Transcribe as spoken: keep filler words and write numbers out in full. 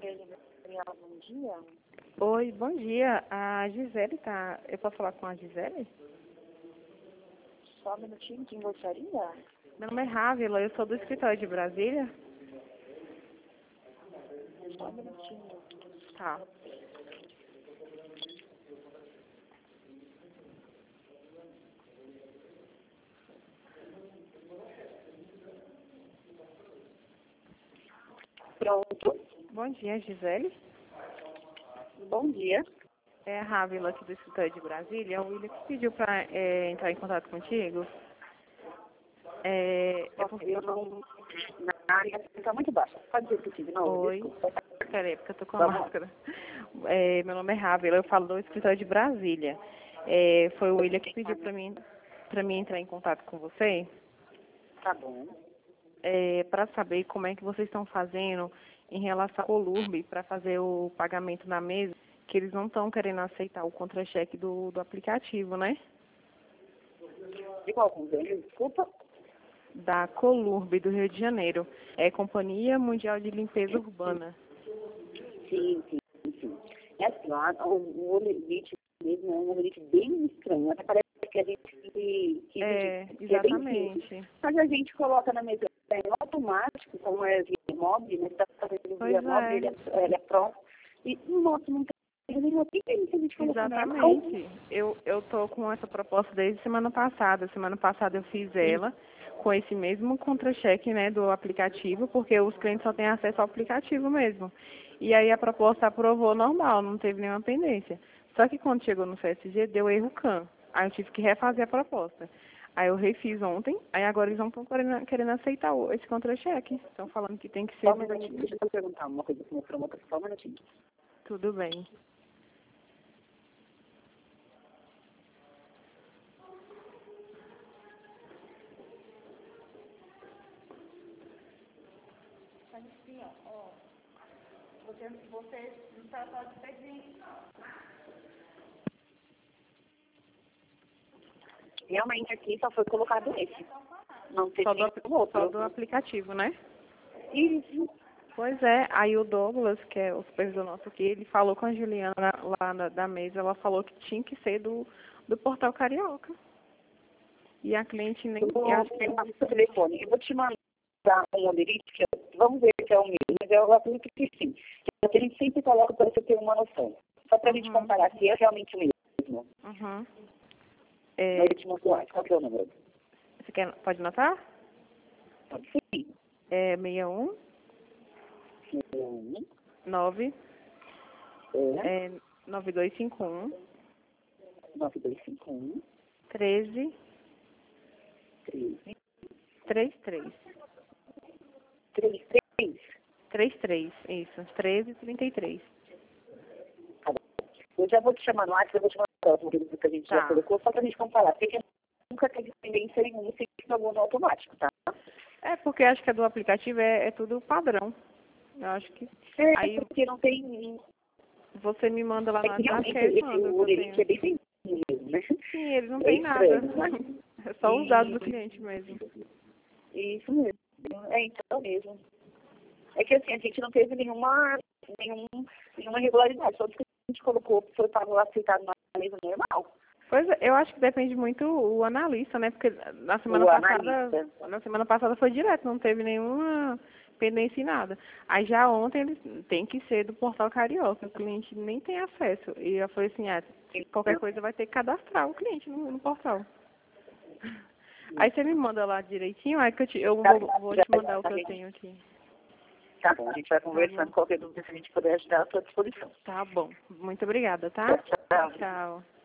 Gabriela, bom dia. Oi, bom dia. A Gisele tá... Eu posso falar com a Gisele? Só um minutinho, quem gostaria? Meu nome é Rávila, eu sou do escritório de Brasília. Só um minutinho. Tá. Pronto. Bom dia, Gisele. Bom dia. É a Rávila aqui do escritório de Brasília. O William que pediu para entrar em contato contigo. É, é porque... Eu não... Na área está muito baixa. Pode repetir de novo? Oi. Desculpa. Peraí, porque eu tô com a Vamos. máscara. É, meu nome é Rávila, eu falo do escritório de Brasília. É, foi o William que pediu para mim, para mim entrar em contato com você. Tá bom. É, para saber como é que vocês estão fazendo em relação ao Colurb para fazer o pagamento na mesa, que eles não estão querendo aceitar o contra-cheque do, do aplicativo, né? De qual convênio? Desculpa. Da Colurb do Rio de Janeiro. É Companhia Mundial de Limpeza Urbana. Sim, sim, sim. É assim, lá, o, o Olerite mesmo é um Olerite bem estranho. Até parece que a gente que, que, É, que é bem simples. exatamente. Mas a gente coloca na mesa em automático, como é via móvel, né? Está fazendo Pois via móvel, é. ele é, ele é pronto. E nossa, não tem nenhuma que a gente colocou na Exatamente. Eu eu tô com essa proposta desde semana passada. Semana passada eu fiz ela com esse mesmo contra-cheque, né, do aplicativo, porque os clientes só têm acesso ao aplicativo mesmo. E aí a proposta aprovou normal, não teve nenhuma pendência. Só que quando chegou no C S G deu erro C A N. Aí eu tive que refazer a proposta. Aí eu refiz ontem, aí agora eles não estão querendo, querendo aceitar o- esse contra-cheque. Estão falando que tem que ser Só um do... minutinho, deixa eu perguntar uma coisa para o meu promotor, só um minutinho. Tudo bem. Mas assim, ó, ó, você, você não está só de expediente, não. Realmente aqui só foi colocado esse. Não teve Só do, nenhum outro. só do aplicativo, né? Isso. Pois é, aí o Douglas, que é o supervisor nosso aqui, ele falou com a Juliana lá na, da mesa, ela falou que tinha que ser do, do Portal Carioca. E a cliente nem... Eu vou Eu acho que... pegar o seu telefone. Eu vou te mandar um Olerite, que eu- vamos ver se é o mesmo, mas eu acredito que sim. Porque a gente sempre coloca para você ter uma noção. Só para a gente Uhum, comparar se é realmente o mesmo. uhum. É, É, eu te mostro antes. Qual que é o número? você quer, pode anotar? Pode ser. É seis um Um, nove é, é, nove dois cinco um nove dois cinco um, treze treze, trinta e três. três três. trinta e três, isso. treze trinta e três. Tá bom. Eu já vou te chamar no WhatsApp, eu vou te mandar o número que a gente já Tá. colocou, só para a gente comparar. Porque nunca teve tendência nenhuma se jogou no automático, tá? É, porque acho que a do aplicativo é, é tudo padrão. Eu acho que... É, Aí porque não tem. você me manda lá É no que WhatsApp que realmente aí eu esse mando o que eu Olerite é tenho. bem simples mesmo, né? Sim, eles não É têm nada. estranho, mas. É só os dados do E- cliente mesmo. Isso mesmo. É então mesmo. É que assim, a gente não teve nenhuma, nenhum, nenhuma irregularidade. Só que a gente colocou, foi pago aceitado na mesa normal. Pois é, eu acho que depende muito o analista, né? Porque na semana O passada, analista. na semana passada foi direto, não teve nenhuma pendência em nada. Aí já ontem eles tem que ser do Portal Carioca, o cliente nem tem acesso. E eu falei assim, ah, qualquer coisa vai ter que cadastrar o cliente no, no portal. Aí você me manda lá direitinho, aí que eu, te, eu vou, vou te mandar o que eu tenho aqui. Tá bom, a gente vai Tá conversando. bom. Qualquer dúvida, se a gente puder ajudar, à sua disposição. Tá bom. Muito obrigada, tá? Tchau, tchau. Tchau.